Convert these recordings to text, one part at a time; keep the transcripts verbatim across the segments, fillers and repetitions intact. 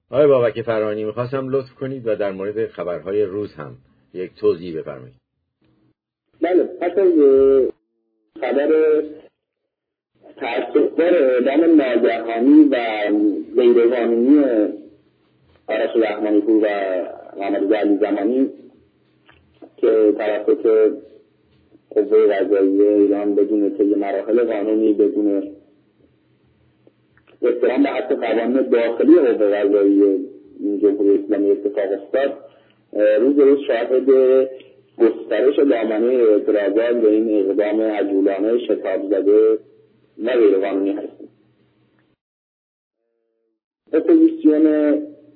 آقای بابک فرانی، میخواستم لطف کنید و در مورد خبرهای روز هم یک توضیح بفرمایید. بله، پس از خبر تأسف‌بار اعدام ناگهانی و غیرقانونی آرش رحمانی‌پور و محمد علی زمانی که توسط قوه قضاییه ایران بدون طی مراحل قانونی، بدون احترام به حق قوانین داخلی قوه قضاییه جمهوری اسلامی اتفاق افتاد، روز روز شاهد گسترش دامنه اعتراضات به این اقدام عجولانه شتاب زده و غیرقانونی هستیم. اپوزیسیون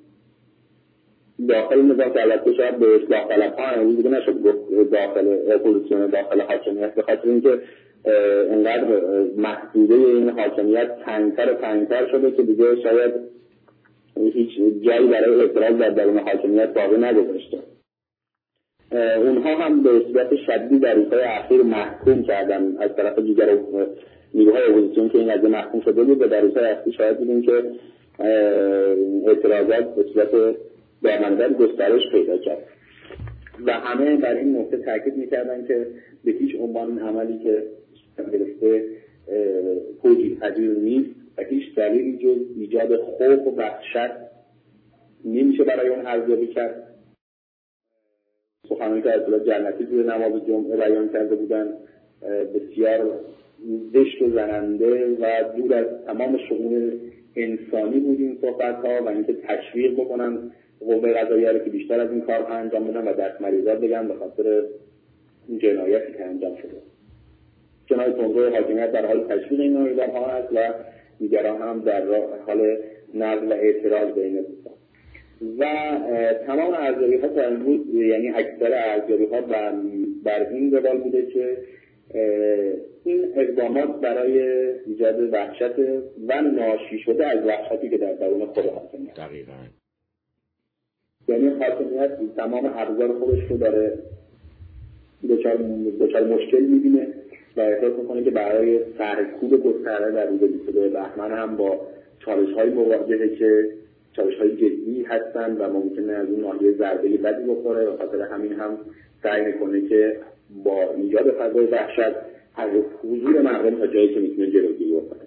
داخل نظام که البته شاید به اصلاح طلب‌ها امروز دیگه نشد گفت داخل اپوزیسیون داخل حاکمیت، به خاطر اینکه انقدر محدوده این حاکمیت تنگتر و تنگتر شده که دیگه شاید هیچ جایی برای اعتراض در درون حاکمیت باقی نگذاشته. اونها هم به صورت شدید در روزهای اخیر محکوم کردن از طرف دیگر نیروهای اپوزیسیون که این قضیه محکوم شده بود و در روزهای اخیر شاید دیدیم که اعتراضات به صورت دامنه‌دار گسترش پیدا کرد و همه بر این نکته تاکید می‌کردن که به هیچ عنوان عملی که گرفته توجیه پذیر نیست و هیچ دلیلی جز ایجاد خوف و وحشت نمیشه برای اون ارزیابی کرد. سخنانی که آیت الله جنتی توی نماز جمعه بیان کرده بودن بسیار زشت و زننده و دور از تمام شؤون انسانی بود این صحبت‌ها و اینکه تشویق بکنن قوه قضاییه رو که بیشتر از این کار انجام بدن و دست مریضات بگن به خاطر این جنایتی که انجام شده. جنایت تندرو حاکمیت در حال تشویق این اقدام‌ها است و دیگران هم در حال نقد و اعتراض به این اقدام. و تمام ارزیابی‌ها تا امروز، یعنی اکثر ارزیابی‌ها بر, بر این روال بوده که این اقدامات برای ایجاد وحشت و ناشی شده از وحشتی که در درون خود حاکمیت. دقیقاً. یعنی حاکمیت تمام ابزار خودش رو داره دچار دچار مشکل می‌بینه و احساس می‌کنه که برای سرکوب گسترده در روز بیست و دو بهمن هم با چالش‌های مواجهه که چالش‌های جدی هستن و ممکنه از اون ناحیه ضربه بدی بخوره و خاطر همین هم سعی می‌کنه که با ایجاد فضای وحشت از حضور مردم تا جایی که می‌تونه جلوگیری بکنه.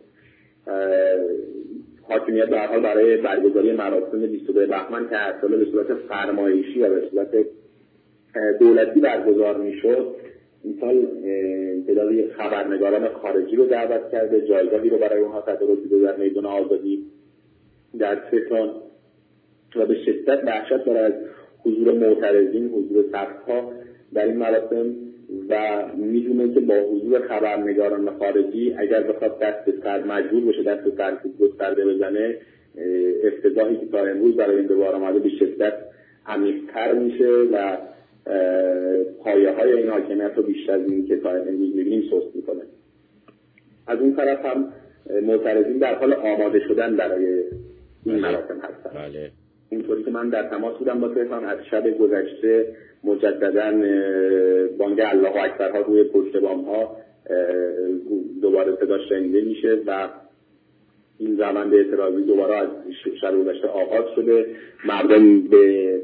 حاکمیت در حال برای برگزاری مراسم بیست و دو بهمن که هر ساله به صورت فرمایشی و به صورت دولتی برگزار میشد، این سال تعدادی خبرنگاران خارجی رو دعوت کرده، جایگاهی رو برای اونها تدارک دیده در میدان آزادی در تهران و به شدت وحشت داره از حضور معترضین، حضور صفها در این مراسم و میدونه که با حضور خبرنگاران خارجی اگر بخواد دست به سر مجبور بشه دست به سر گسترده بزنه، افتضاحی که تا امروز برای این دوباره آمده به شدت عمیق‌تر میشه و پایه های این حاکمیت رو بیشتر از این که تا امروز میبینیم سست میکنه. از اون طرف هم معترضین در حال آماده شدن برای این مراسم هستن. بله. اینطوری که من در تماس بودم با تهران، از شب گذشته مجدداً بانگ الله اکبرها روی پشت بام ها دوباره صدا شنیده میشه و این روند اعتراضی دوباره از شب گذشته آغاز شده. مردم به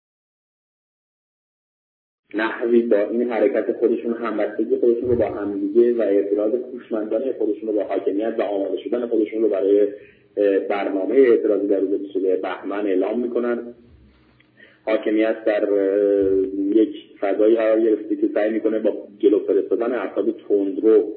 نحوی با این حرکت خودشون همبستگی خودشون رو با همدیگه و اعتراض کوشمندانه خودشون رو با حاکمیت و آماده شدن خودشون رو برای برنامه اعتراضی در روز بیست و دو بهمن اعلام میکنن. حاکمیت در یک فضایی قرار گرفته که سعی میکنه با جلو فرستادن افراد تندرو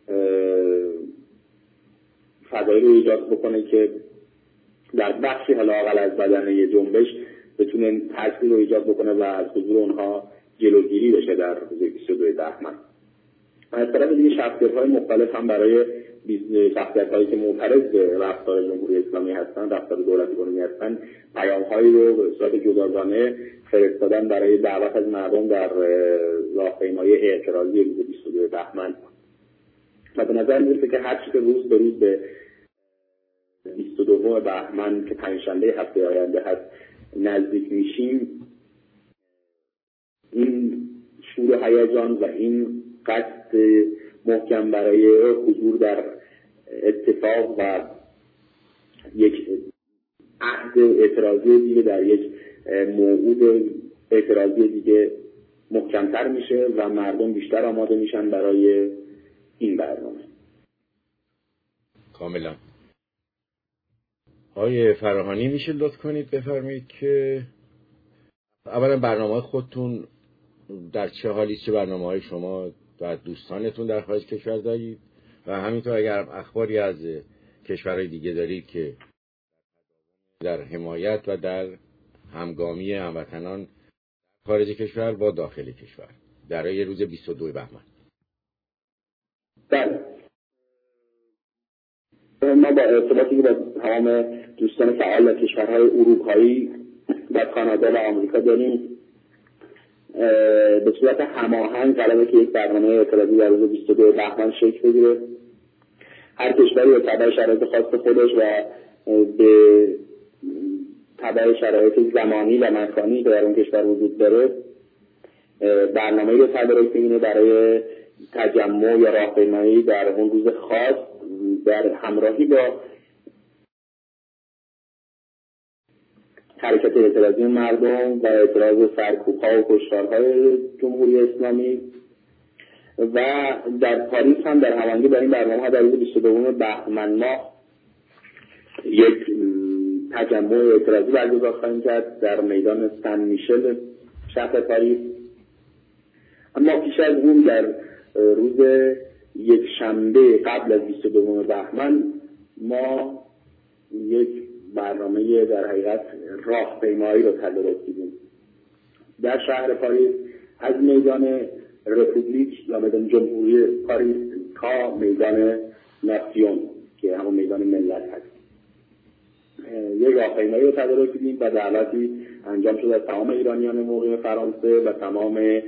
فضایی رو ایجاد بکنه که در بخشی حالا اقل از بدنه جنبش بتونه تاثیر رو ایجاد بکنه و از حضور اونها جلوگیری بشه در روز بیست و دو بهمن. از طرف دیگه شخصیت‌های مختلف هم برای شخصیت‌هایی که معترض به رفتار جمهوری اسلامی هستن، رفتار دولت جمهوری هستن، پیام‌هایی رو به صورت جداگانه فرستادن برای دعوت از مردم در راهپیمایی اعتراضی روز بیست و دو بهمن. و به نظر میرسه که هر چی که روز به روز به بیست و دو بهمن که پنجشنبه هفته آینده هست نزدیک میشیم، این شور و هیجان و این قصد محکم برای حضور در اتفاق و یک عهد اعتراضی دیگه در یک موعود اعتراضی دیگه محکمتر میشه و مردم بیشتر آماده میشن برای این برنامه. کاملا. آقای فراهانی میشه لطف کنید بفرمایید که اولا برنامه خودتون در چه حالی، چه برنامه های شما و دوستانتون در خارج کشور دارید و همینطور اگر اخباری از کشورهای دیگه دارید که در حمایت و در همگامی هموطنان خارج کشور با داخل کشور برای روز بیست و دو بهمن. بله، ما با ارتباطی با تمام دوستان فعال در کشورهای اروپایی و کانادا و آمریکا داریم به صورت هماهنگ قراره که یک برنامه اعتراضی در روز بیست و دو بهمن شکل بگیره. هر کشوری به تبع شرایط خاص خودش و به تبع شرایط زمانی و مکانی که در اون کشور وجود داره برنامه‌ای رو تدارک می‌کنه برای تجمع یا راهپیمایی در اون روز خاص در همراهی با حرکت اعتراضی مردم و اعتراض سرکوب‌ها و کشتارهای جمهوری اسلامی. و در پاریس هم در هماهنگی با این برنامه‌ها در روز بیست و دو بهمن ماه یک تجمع اعتراضی برگزار خواهیم کرد در میدان سن میشل شهر پاریس. اما پیش از اون در روز یک شنبه قبل از بیست و دو بهمن ما یک برنامه در حقیقت راهپیمایی رو تدارک دیدیم در شهر پاریس از میدان رپوبلیک یا میدان جمهوری پاریس تا میدان ناسیون که همون میدان ملت هست. یک راهپیمایی رو تدارک دیدیم و دعوتی انجام شد از تمام ایرانیان مقیم فرانسه و تمام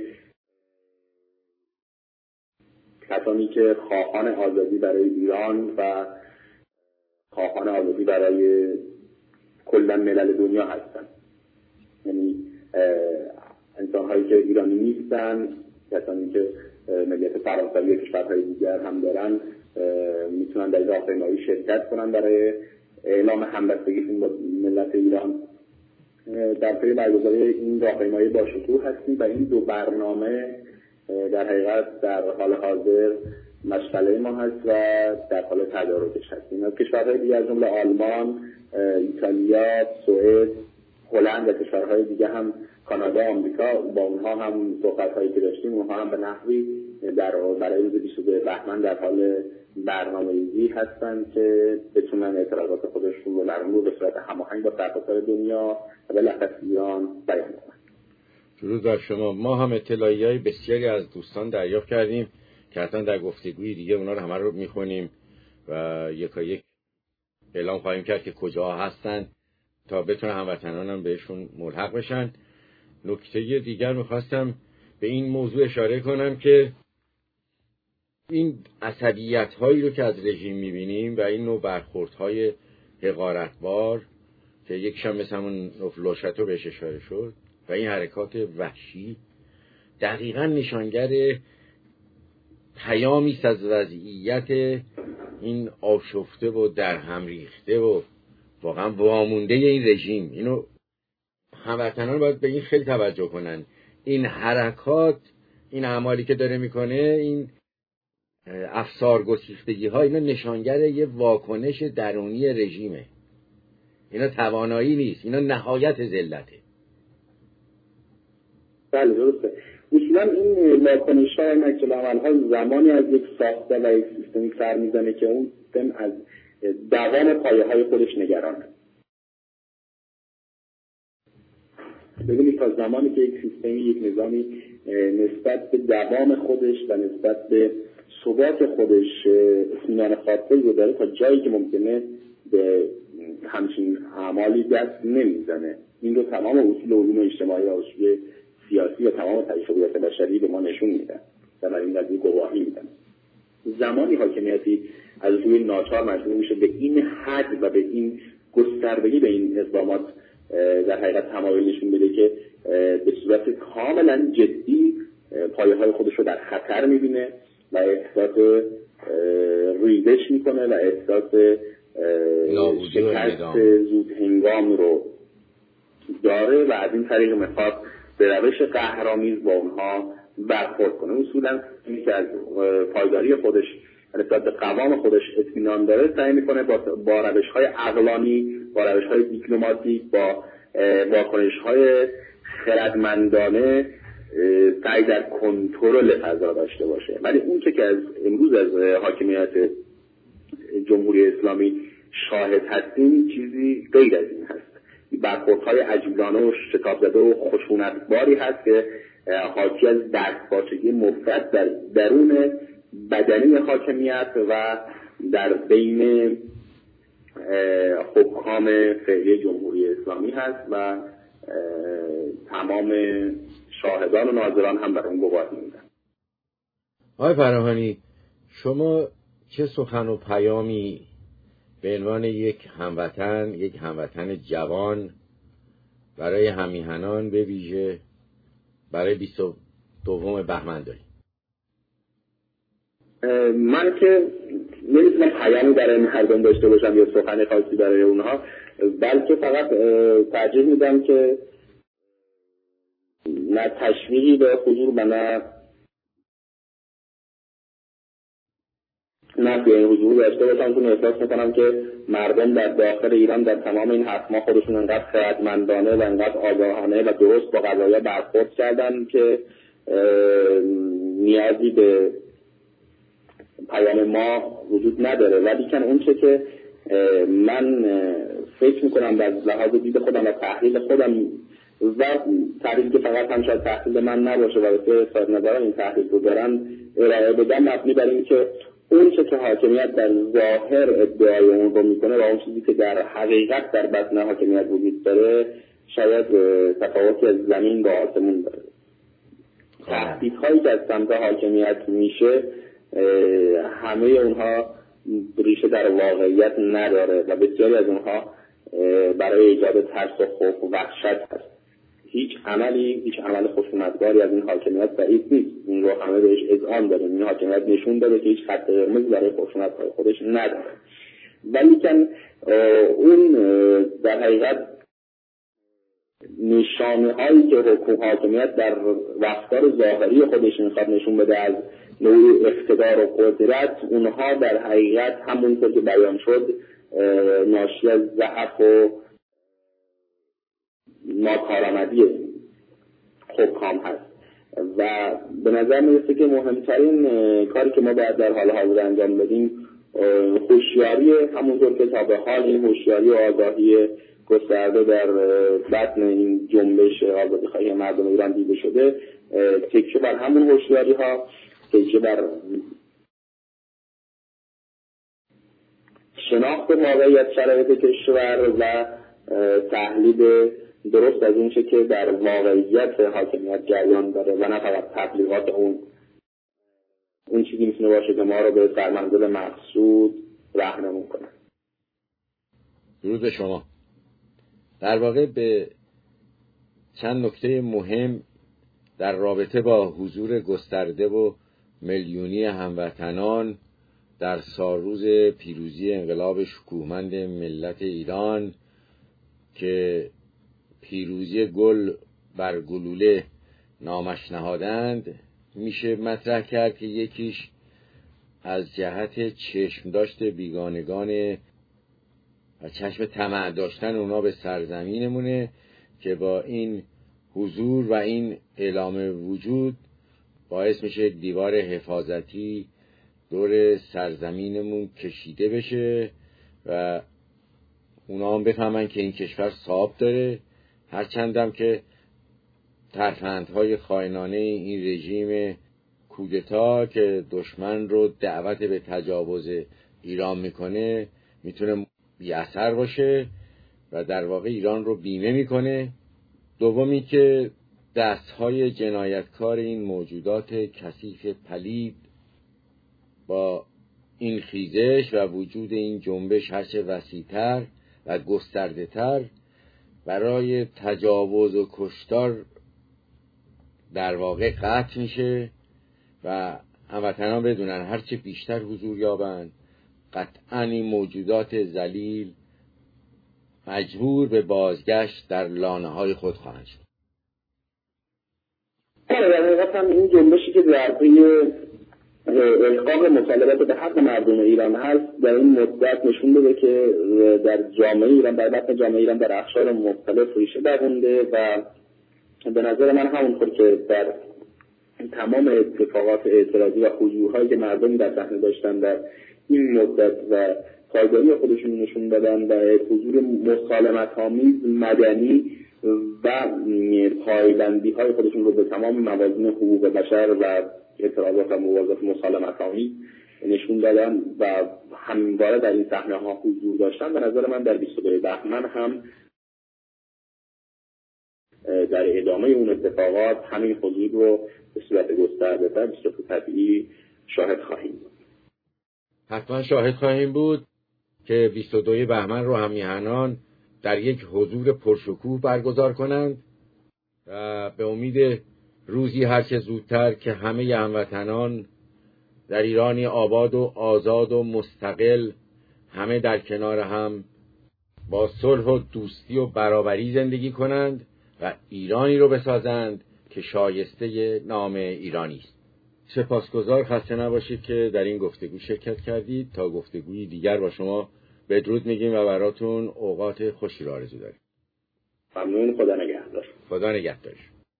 کسانی که خواهان آزادی برای ایران و خواهان آزادی برای کلا ملل دنیا هستند. یعنی انسان‌هایی که ایرانی نیستن، کسانی که ملیت فرانسوی کشورهای دیگر هم دارن میتونن در راهپیمایی شرکت کنن برای اعلام همبستگی با ملت ایران. در پی برگزاری این راهپیمایی با شکوه هستیم و این دو برنامه در حقیقت در حال حاضر مشغله ما هست و در حال تدارکش هستیم. از کشورهای دیگر از جمله آلمان، ایتالیا، سوئد، هلند و کشورهای دیگه هم کانادا، آمریکا با اونها هم صحبت‌هایی که داشتیم، اونها هم به نحوی در برای روز بیست و دو بهمن در حال برنامه‌ریزی هستن که بتونن اعتراضات خودشون رو در اون به صورت هماهنگ با سرتاسر دنیا و بالاخره ایران بیان کنن. درود بر شما. ما هم اطلاعیه‌های بسیاری از دوستان دریافت کردیم که حتما در گفتگوی دیگه اونا رو همه رو می‌خونیم و یکا یک اعلام خواهیم کرد که کجا هستن تا بتونه هموطنانم بهشون ملحق بشن. نکته دیگر می‌خواستم به این موضوع اشاره کنم که این عصبیت‌هایی رو که از رژیم می‌بینیم و این نوع برخوردهای حقارتبار که یکشم مثل همون لوشتو بهش اشاره شد و این حرکات وحشی دقیقاً نشانگر پیامی است از وضعیت این آشفته و در هم ریخته و واقعا وامونده این رژیم. اینو هموطنان باید به این خیلی توجه کنن. این حرکات، این اعمالی که داره میکنه، این افسار گسیختگی ها، اینا نشانگر یه واکنش درونی رژیمه. اینا توانایی نیست، اینا نهایت ذلته. بله درسته. اصولا این واکنش ها، این عکس العمل ها زمانی از یک ساخته و یک سیستمی سر میزنه که اون سیستم از دوام پایه های خودش نگرانه. ببینید تا زمانی که یک سیستمی، یک نظامی نسبت به دوام خودش و نسبت به ثبات خودش اطمینان خاطری رو داره، تا جایی که ممکنه به همچین اعمالی دست نمیزنه. این رو تمام اصول علوم اجتماعی و اصول سیاسی و تمام تجربیات بشری به ما نشون میدن و من این قضیه گواهی میدن. زمانی حاکمیتی از روی ناچار مجبور میشه به این حد و به این گستردگی به این اقدامات در حقیقت تمایل نشون بده که به صورت کاملا جدی پایه های خودش رو در خطر میبینه و احساس ریزش میکنه و احساس شکست زود هنگام رو داره و از این طریق میخواد به روش قهرآمیز با اونها برخورد کنه. اصولا اینی که از پایداری خودش نسبت به قوام خودش اطمینان داره سعی میکنه با, با روش‌های عقلانی، با روش‌های دیپلماتیک، با واکنش‌های خردمندانه سعی در کنترل فضا داشته باشه. ولی اون چه که از امروز از حاکمیت جمهوری اسلامی شاهد هستیم چیزی غیر از این هست. برخوردهای عجولانه و شتاب‌زده و خشونتباری هست که حاکی از دستپاچگی مفرط در درون بدنی حاکمیت و در بین حکام فعلی جمهوری اسلامی هست و تمام شاهدان و ناظران هم بر اون گواهی میدن. آقای فراهانی، شما چه سخن و پیامی به عنوان یک هموطن، یک هموطن جوان برای همیهنان به ویژه برای بیست و دوم بهمن دارید؟ من که نمیتونم پیامی برای مردم داشته باشم یا سخن خاصی برای اونها، بلکه فقط ترجیح میدم که نه تشویقی به حضور و نه نه به حضور داشته باشم، چون احساس میکنم که مردم در داخل ایران در تمام این حتما خودشون انقدر خردمندانه و انقدر آگاهانه و درست با قضایا برخورد کردن که نیازی به پیام ما وجود نداره. ولی کن اون چه که من فکر میکنم در لحاظ دید خودم و تحلیل خودم و تحلیلی که فقط هم شاید تحلیل من نباشه و به صاحب نظران این تحلیل رو دارن ارائه بدم، مبنی بر این که اون چه که حاکمیت در ظاهر ادعای اون رو میکنه و اون چیزی که در حقیقت در بطن حاکمیت وجود داره شاید تفاوتی از زمین با آسمون داره. تهدیدهایی که از سمت حاکمیت میشه همه اونها ریشه در واقعیت نداره و بسیاری از اونها برای ایجاد ترس و خوف و وحشت هست. هیچ عملی، هیچ عمل خشونتباری از این حاکمیت بعید نیست. این رو همه بهش اذعان داریم. این حاکمیت نشون داده که هیچ خط قرمزی برای خشونت‌های خودش نداره. ولی که اون در حقیقت نشانه هایی که حاکمیت در رفتار ظاهری خودش میخواد نشون بده از نوع اقتدار و قدرت، اونها در حقیقت همونطور که بیان شد ناشی از ضعف و ناکارآمدی حکام هست. و به نظر میرسه که مهمترین کاری که ما باید در حال حاضر انجام بدیم هوشیاری، همونطور که تا به حال این هوشیاری و آگاهی گسترده در بطن این جنبش آزادیخواهی مردم ایران دیده شده، تکیه بر همون هوشیاری ها، تکیه بر شناخت واقعیت شرایط کشور و تحلیل درست از اون چه که در واقعیت حاکمیت جریان داره و نه فقط تبلیغات اون اون چیزی میتونه باشه که ما رو به سرمنزل مقصود راهنمون کنه. درود به شما. در واقع به چند نکته مهم در رابطه با حضور گسترده و میلیونی هموطنان در سالروز پیروزی انقلاب شکوهمند ملت ایران که پیروزی گل بر گلوله نامش نهادند میشه مطرح کرد که یکیش از جهت چشم داشت بیگانگان و چشم طمع داشتن اونا به سرزمینمونه که با این حضور و این اعلام وجود باعث میشه دیوار حفاظتی دور سرزمینمون کشیده بشه و اونا هم بفهمن که این کشور صاحب داره، هرچندم که ترفندهای خائنانه این رژیم کودتا که دشمن رو دعوت به تجاوز ایران میکنه میتونه بی اثر باشه و در واقع ایران رو بیمه میکنه. دومی که دستهای جنایتکار این موجودات کثیف پلید با این خیزش و وجود این جنبش هرچه وسیع‌تر و گسترده‌تر برای تجاوز و کشتار در واقع قطع میشه و هموطنان بدونن هرچه بیشتر حضور یابند، قطعاً این موجودات ذلیل مجبور به بازگشت در لانه‌های خود خواهند شد. آره در حقیقت هم این جنبشی که در پی احقاق مطالبات به حق مردم ایران هست در این مدت نشون داده که در جامعه ایران، در بطن جامعه ایران در اقشار مختلف ریشه دوونده و به نظر من همونطور که در تمام اتفاقات اعتراضی و حضورهایی که مردم در صحنه داشتن در این مدت و پایداری خودشون نشون دادن و حضور مسالمت‌آمیز مدنی و پایبندی های خودشون رو به تمام موازین حقوق بشر و اعتراضات و مبارزات مسالمت‌آمیز نشون دادن و همواره در این صحنه ها حضور داشتن، به نظر من در بیست و دو بهمن هم در ادامه اون اتفاقات همین حضور رو به صورت گسترده‌تر به صورت طبیعی شاهد خواهیم بود. حتما شاهد خواهیم بود که بیست و دو بهمن رو هم میهنان در یک حضور پرشکوه برگزار کنند و به امید روزی هر چه زودتر که همه هموطنان در ایرانی آباد و آزاد و مستقل همه در کنار هم با صلح و دوستی و برابری زندگی کنند و ایرانی رو بسازند که شایسته نام ایرانی است. سپاسگزار، خسته نباشید که در این گفتگو شرکت کردید. تا گفتگوی دیگر با شما بدرود میگیم و براتون اوقات خوشی را آرزو داریم. ممنون. خدا نگهدار. خدا نگهدار.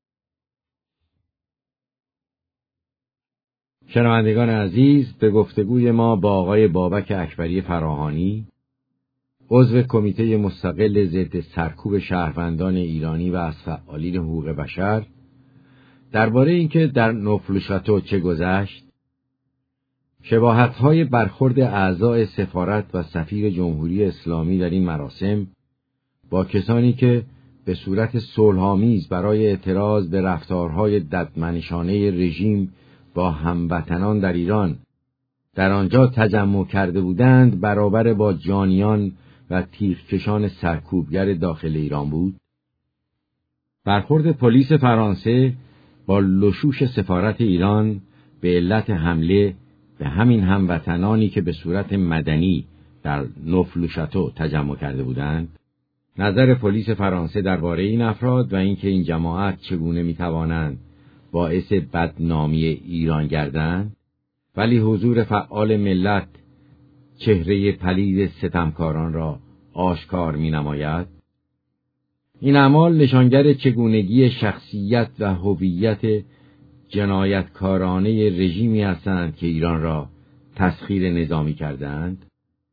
شنوندگان عزیز، به گفتگوی ما با آقای بابک اکبری فراهانی، عضو کمیته مستقل ضد سرکوب شهروندان ایرانی و از فعالین حقوق بشر، درباره اینکه در نوفلوشاتو چه گذشت، شباهت‌های برخورد اعضای سفارت و سفیر جمهوری اسلامی در این مراسم با کسانی که به صورت صلح‌آمیز برای اعتراض به رفتارهای ددمنشانه رژیم با هموطنان در ایران در آنجا تجمع کرده بودند برابر با جانیان و تیغکشان سرکوبگر داخل ایران بود. برخورد پلیس فرانسه با لشوش سفارت ایران به علت حمله به همین هموطنانی که به صورت مدنی در نوفلوشاتو تجمع کرده بودند. نظر پلیس فرانسه درباره این افراد و اینکه این جماعت چگونه میتوانند باعث بدنامی ایران گردند، ولی حضور فعال ملت چهره پلید ستمکاران را آشکار می نماید. این اعمال نشانگر چگونگی شخصیت و هویت جنایتکارانه رژیمی هستند که ایران را تسخیر نظامی کردند.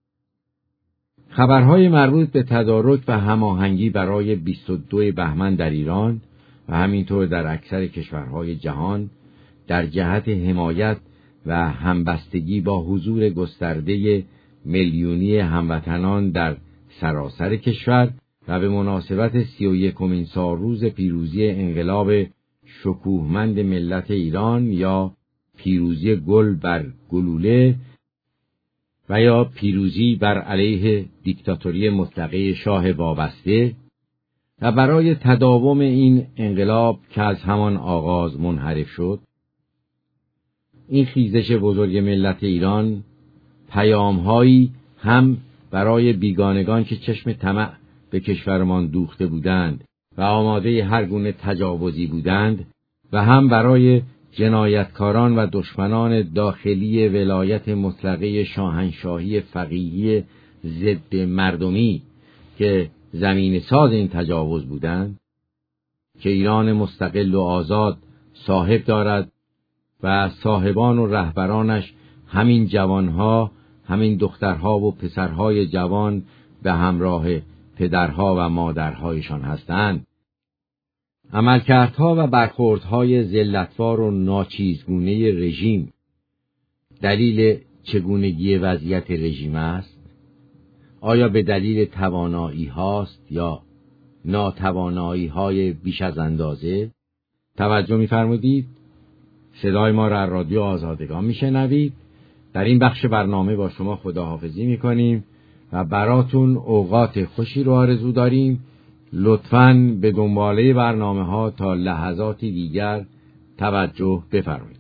خبرهای مربوط به تدارک و هماهنگی برای بیست و دو بهمن در ایران و همینطور در اکثر کشورهای جهان در جهت حمایت و همبستگی با حضور گسترده میلیونی هموطنان در سراسر کشور و به مناسبت سی و یکمین سالروز پیروزی انقلاب شکوهمند ملت ایران یا پیروزی گل بر گلوله و یا پیروزی بر علیه دیکتاتوری مطلقه شاه وابسته و برای تداوم این انقلاب که از همان آغاز منحرف شد، این خیزش بزرگ ملت ایران پیام‌هایی هم برای بیگانگان که چشم طمع به کشورمان دوخته بودند و آماده هر گونه تجاوزی بودند و هم برای جنایتکاران و دشمنان داخلی ولایت مطلقه شاهنشاهی فقیهی ضد مردمی که زمین ساز این تجاوز بودند، که ایران مستقل و آزاد صاحب دارد و صاحبان و رهبرانش همین جوانها، همین دخترها و پسرهای جوان به همراه پدرها و مادرهایشان هستند. عملکردها و برخوردهای ذلتوار و ناچیزگونه رژیم دلیل چگونگی وضعیت رژیم است؟ آیا به دلیل توانایی هاست یا ناتوانایی های بیش از اندازه؟ توجه می‌فرمودید؟ صدای ما را رادیو آزادگان میشنوید. در این بخش برنامه با شما خداحافظی میکنیم و براتون اوقات خوشی رو آرزو داریم. لطفاً به دنباله برنامه ها تا لحظاتی دیگر توجه بفرمایید.